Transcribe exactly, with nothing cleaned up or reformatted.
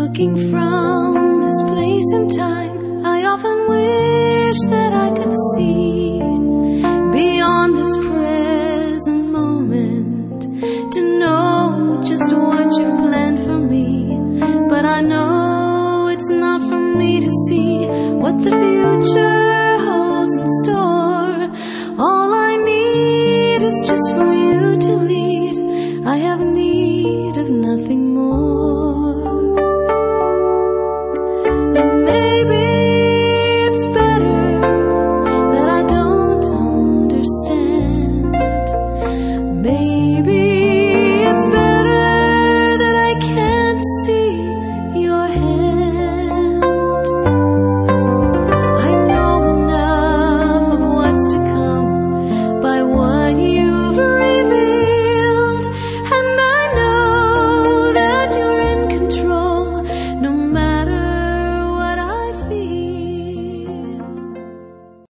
Looking from this place in time, I often wish that I could see beyond this present moment, to know just what you planned for me. But I know it's not for me to see what the